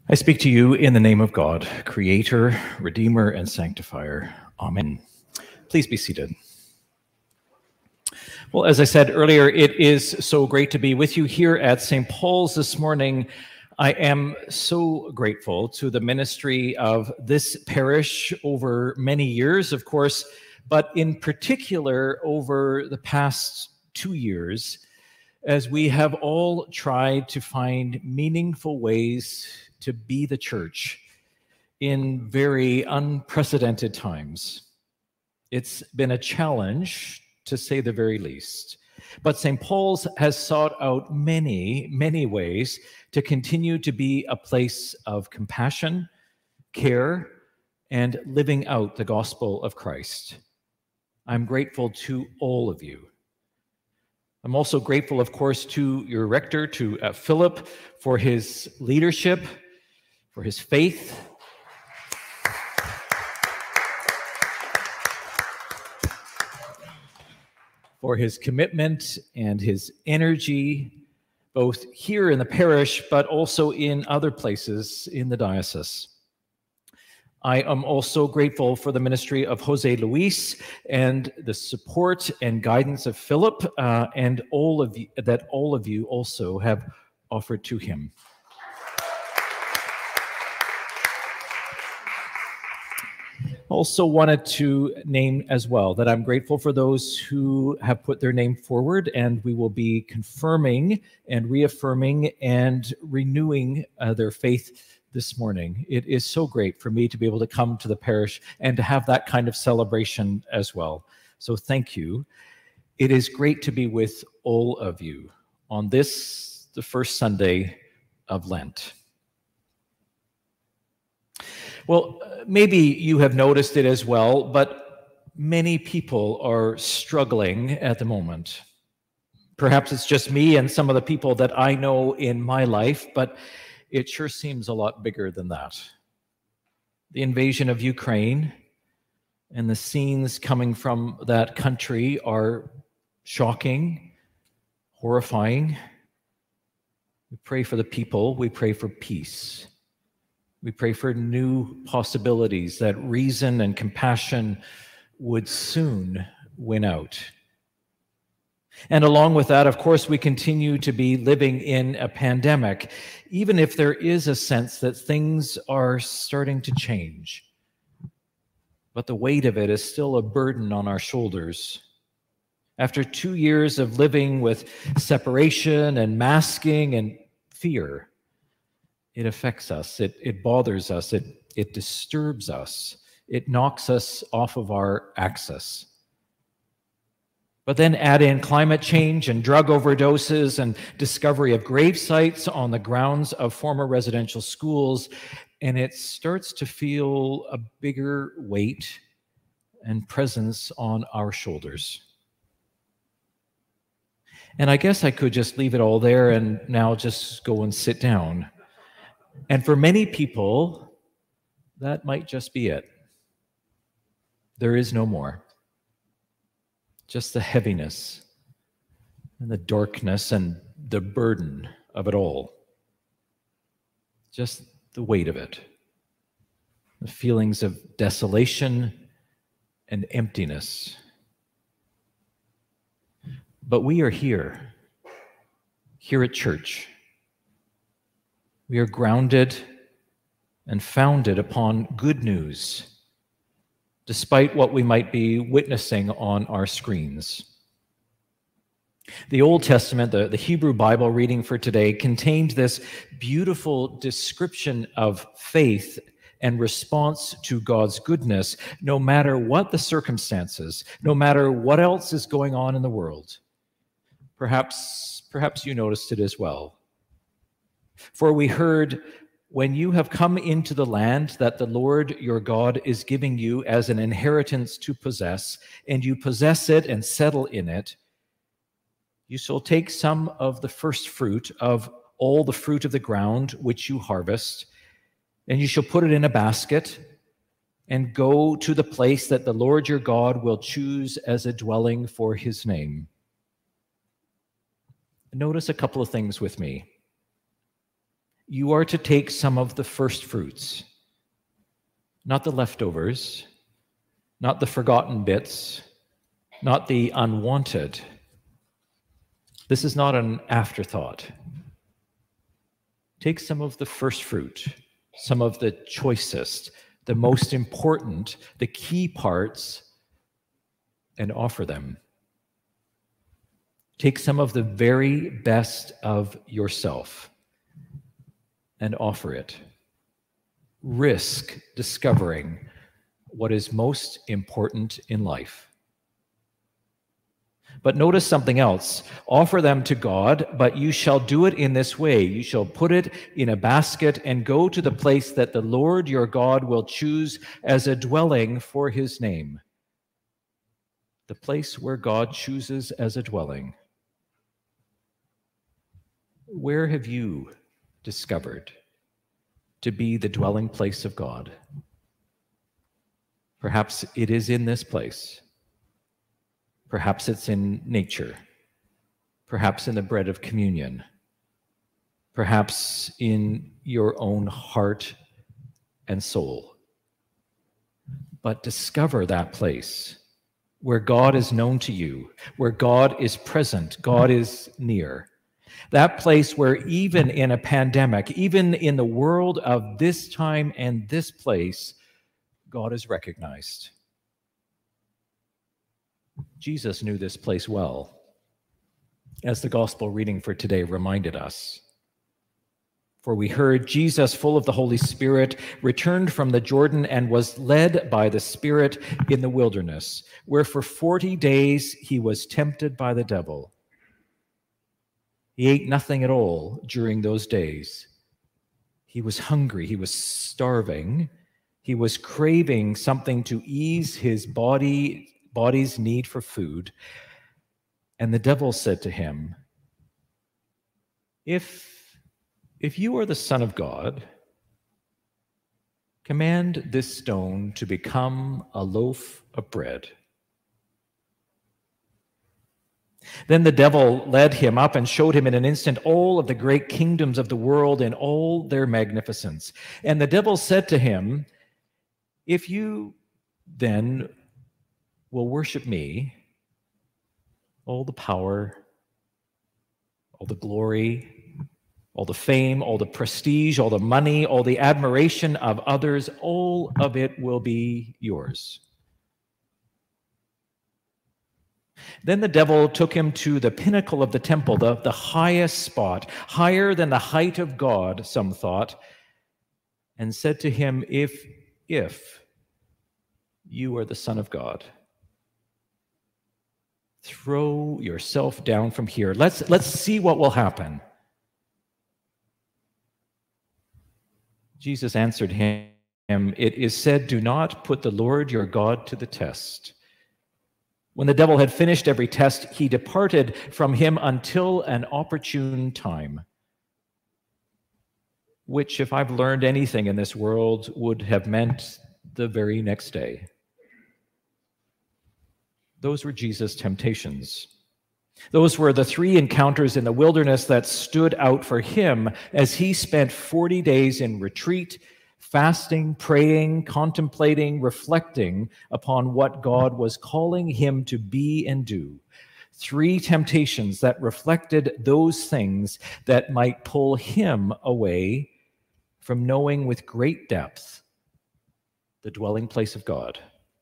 I speak to you in the name of God, Creator, Redeemer, and Sanctifier. Amen. Please be seated. Well, as I said earlier, it is so great to be with you here at St. Paul's this morning. I am so grateful to the ministry of this parish over many years, of course, but in particular over the past 2 years, as we have all tried to find meaningful ways to be the church in very unprecedented times. It's been a challenge, to say the very least. But St. Paul's has sought out many, many ways to continue to be a place of compassion, care, and living out the gospel of Christ. I'm grateful to all of you. I'm also grateful, of course, to your rector, to Philip, for his leadership, for his faith, for his commitment and his energy, both here in the parish, but also in other places in the diocese. I am also grateful for the ministry of Jose Luis and the support and guidance of Philip and all of you also have offered to him. Also wanted to name as well that I'm grateful for those who have put their name forward, and we will be confirming and reaffirming and renewing their faith this morning. It is so great for me to be able to come to the parish and to have that kind of celebration as well. So thank you. It is great to be with all of you on this, the first Sunday of Lent. Well, maybe you have noticed it as well, but many people are struggling at the moment. Perhaps it's just me and some of the people that I know in my life, but it sure seems a lot bigger than that. The invasion of Ukraine and the scenes coming from that country are shocking, horrifying. We pray for the people, we pray for peace. We pray for new possibilities, that reason and compassion would soon win out. And along with that, of course, we continue to be living in a pandemic, even if there is a sense that things are starting to change. But the weight of it is still a burden on our shoulders. After 2 years of living with separation and masking and fear, it affects us, it bothers us, it disturbs us, it knocks us off of our axis. But then add in climate change and drug overdoses and discovery of grave sites on the grounds of former residential schools, and it starts to feel a bigger weight and presence on our shoulders. And I guess I could just leave it all there and now just go and sit down. And for many people, that might just be it. There is no more. Just the heaviness and the darkness and the burden of it all. Just the weight of it. The feelings of desolation and emptiness. But we are here at church. We are grounded and founded upon good news, despite what we might be witnessing on our screens. The Old Testament, the Hebrew Bible reading for today, contained this beautiful description of faith and response to God's goodness, no matter what the circumstances, no matter what else is going on in the world. Perhaps you noticed it as well. For we heard, when you have come into the land that the Lord your God is giving you as an inheritance to possess, and you possess it and settle in it, you shall take some of the first fruit of all the fruit of the ground which you harvest, and you shall put it in a basket, and go to the place that the Lord your God will choose as a dwelling for his name. Notice a couple of things with me. You are to take some of the first fruits, not the leftovers, not the forgotten bits, not the unwanted. This is not an afterthought. Take some of the first fruit, some of the choicest, the most important, the key parts, and offer them. Take some of the very best of yourself and offer it. Risk discovering what is most important in life. But notice something else. Offer them to God, but you shall do it in this way. You shall put it in a basket and go to the place that the Lord your God will choose as a dwelling for his name. The place where God chooses as a dwelling. Where have you discovered to be the dwelling place of God? Perhaps it is in this place. Perhaps it's in nature. Perhaps in the bread of communion. Perhaps in your own heart and soul. But discover that place where God is known to you, where God is present, God is near. That place where even in a pandemic, even in the world of this time and this place, God is recognized. Jesus knew this place well, as the gospel reading for today reminded us. For we heard Jesus, full of the Holy Spirit, returned from the Jordan and was led by the Spirit in the wilderness, where for 40 days he was tempted by the devil. He ate nothing at all during those days. He was hungry, he was starving, he was craving something to ease his body's need for food. And the devil said to him, If you are the Son of God, command this stone to become a loaf of bread. Then the devil led him up and showed him in an instant all of the great kingdoms of the world and all their magnificence. And the devil said to him, If you then will worship me, all the power, all the glory, all the fame, all the prestige, all the money, all the admiration of others, all of it will be yours. Then the devil took him to the pinnacle of the temple, the highest spot, higher than the height of God, some thought, and said to him, If you are the Son of God, throw yourself down from here. Let's see what will happen. Jesus answered him, It is said, do not put the Lord your God to the test. When the devil had finished every test, he departed from him until an opportune time, which, if I've learned anything in this world, would have meant the very next day. Those were Jesus' temptations. Those were the 3 encounters in the wilderness that stood out for him as he spent 40 days in retreat, fasting, praying, contemplating, reflecting upon what God was calling him to be and do. 3 temptations that reflected those things that might pull him away from knowing with great depth the dwelling place of God.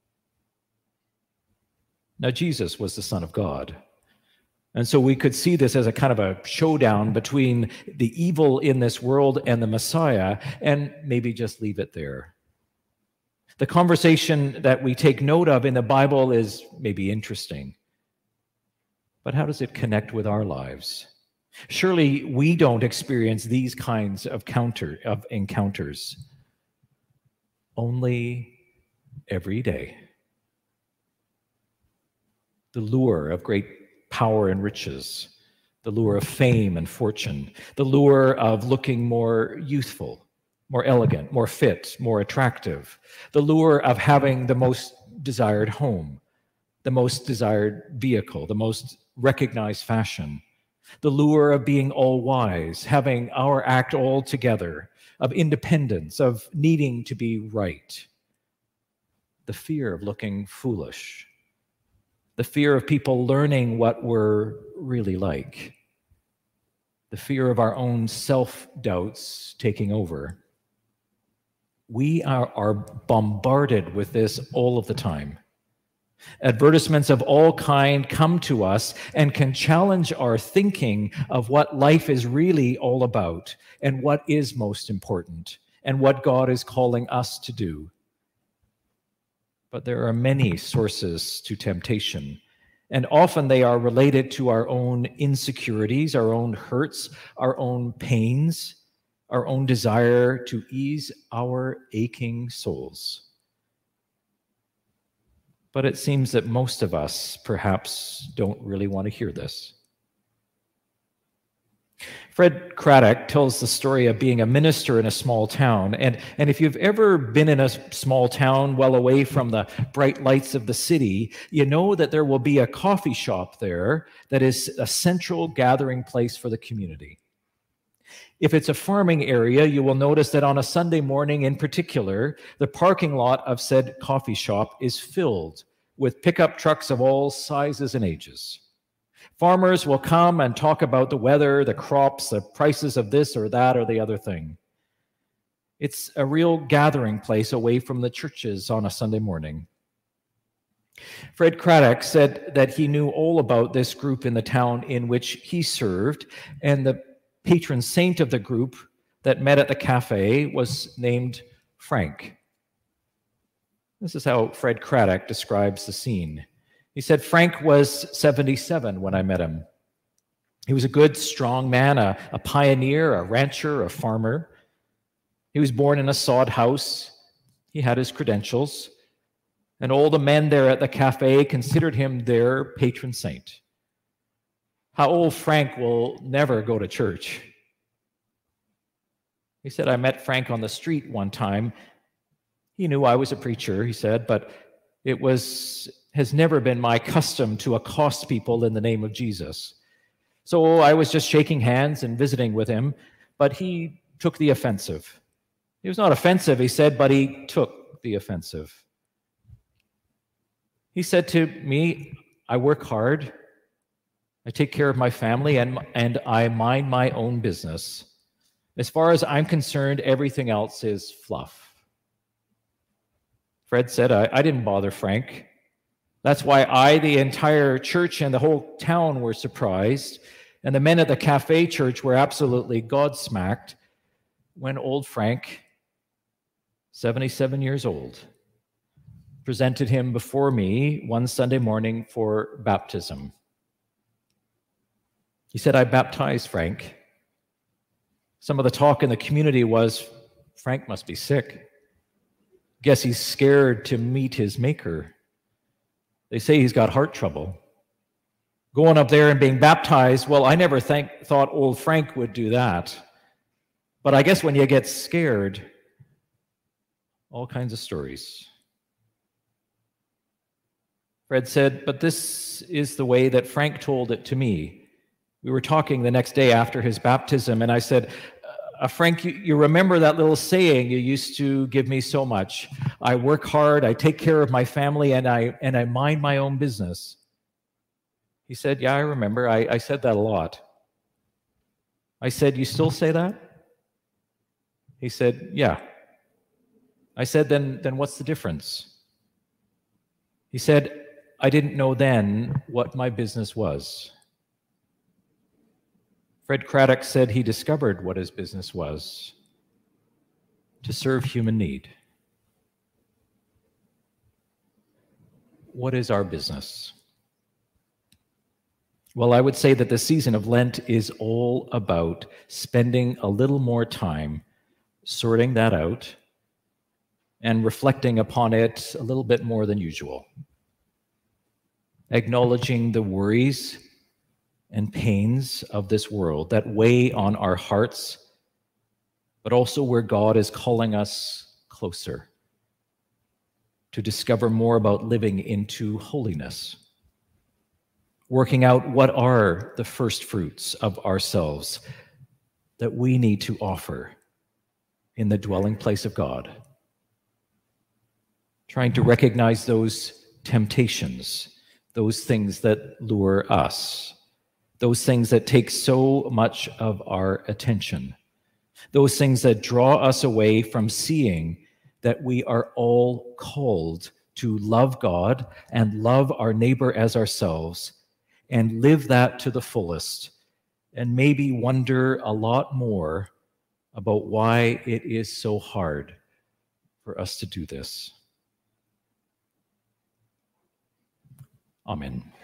Now, Jesus was the Son of God. And so we could see this as a kind of a showdown between the evil in this world and the Messiah, and maybe just leave it there. The conversation that we take note of in the Bible is maybe interesting, but how does it connect with our lives? Surely we don't experience these kinds of encounters only every day. The lure of great power and riches, the lure of fame and fortune, the lure of looking more youthful, more elegant, more fit, more attractive, the lure of having the most desired home, the most desired vehicle, the most recognized fashion, the lure of being all wise, having our act all together, of independence, of needing to be right, the fear of looking foolish, the fear of people learning what we're really like, the fear of our own self-doubts taking over. We are bombarded with this all of the time. Advertisements of all kind come to us and can challenge our thinking of what life is really all about and what is most important and what God is calling us to do. But there are many sources to temptation, and often they are related to our own insecurities, our own hurts, our own pains, our own desire to ease our aching souls. But it seems that most of us perhaps don't really want to hear this. Fred Craddock tells the story of being a minister in a small town. And if you've ever been in a small town well away from the bright lights of the city, you know that there will be a coffee shop there that is a central gathering place for the community. If it's a farming area, you will notice that on a Sunday morning in particular, the parking lot of said coffee shop is filled with pickup trucks of all sizes and ages. Farmers will come and talk about the weather, the crops, the prices of this or that or the other thing. It's a real gathering place away from the churches on a Sunday morning. Fred Craddock said that he knew all about this group in the town in which he served, and the patron saint of the group that met at the cafe was named Frank. This is how Fred Craddock describes the scene. He said, Frank was 77 when I met him. He was a good, strong man, a pioneer, a rancher, a farmer. He was born in a sod house. He had his credentials. And all the men there at the cafe considered him their patron saint. How old Frank will never go to church. He said, I met Frank on the street one time. He knew I was a preacher, he said, but it has never been my custom to accost people in the name of Jesus. So I was just shaking hands and visiting with him, but he took the offensive. He was not offensive, he said, but he took the offensive. He said to me, I work hard, I take care of my family, and I mind my own business. As far as I'm concerned, everything else is fluff. Fred said, I didn't bother Frank. That's why the entire church and the whole town were surprised, and the men at the cafe church were absolutely godsmacked when old Frank, 77 years old, presented him before me one Sunday morning for baptism. He said, I baptized Frank. Some of the talk in the community was, Frank must be sick. Guess he's scared to meet his maker. They say he's got heart trouble. Going up there and being baptized, well, I never thought old Frank would do that. But I guess when you get scared, all kinds of stories. Fred said, but this is the way that Frank told it to me. We were talking the next day after his baptism, and I said, Frank, you remember that little saying you used to give me so much? I work hard, I take care of my family, and I mind my own business. He said, yeah, I remember. I said that a lot. I said, you still say that? He said, yeah. I said, then what's the difference? He said, I didn't know then what my business was. Fred Craddock said he discovered what his business was: to serve human need. What is our business? Well, I would say that the season of Lent is all about spending a little more time sorting that out and reflecting upon it a little bit more than usual. Acknowledging the worries and pains of this world that weigh on our hearts, but also where God is calling us closer to discover more about living into holiness. working out what are the first fruits of ourselves that we need to offer in the dwelling place of God. Trying to recognize those temptations, those things that lure us, those things that take so much of our attention, those things that draw us away from seeing that we are all called to love God and love our neighbor as ourselves and live that to the fullest, and maybe wonder a lot more about why it is so hard for us to do this. Amen.